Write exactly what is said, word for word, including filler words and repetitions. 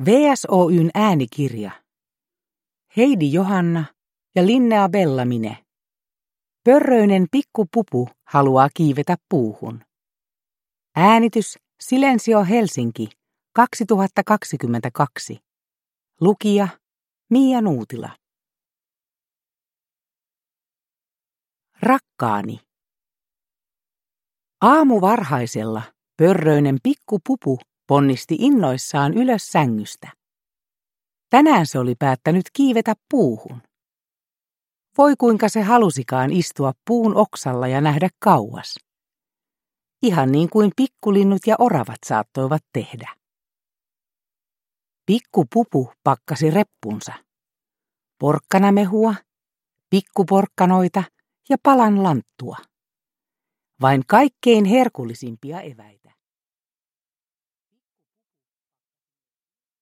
V S Oy:n äänikirja. Heidi Johanna ja Linnea Bellamine. Pörröinen pikkupupu haluaa kiivetä puuhun. Äänitys Silensio Helsinki kaksituhattakaksikymmentäkaksi. Lukija Mia Nuutila. Rakkaani. Aamuvarhaisella pörröinen pikkupupu ponnisti innoissaan ylös sängystä. Tänään se oli päättänyt kiivetä puuhun. Voi kuinka se halusikaan istua puun oksalla ja nähdä kauas. Ihan niin kuin pikkulinnut ja oravat saattoivat tehdä. Pikkupupu pakkasi reppunsa. Porkkanamehua, pikkuporkkanoita ja palan lanttua. Vain kaikkein herkullisimpia eväitä.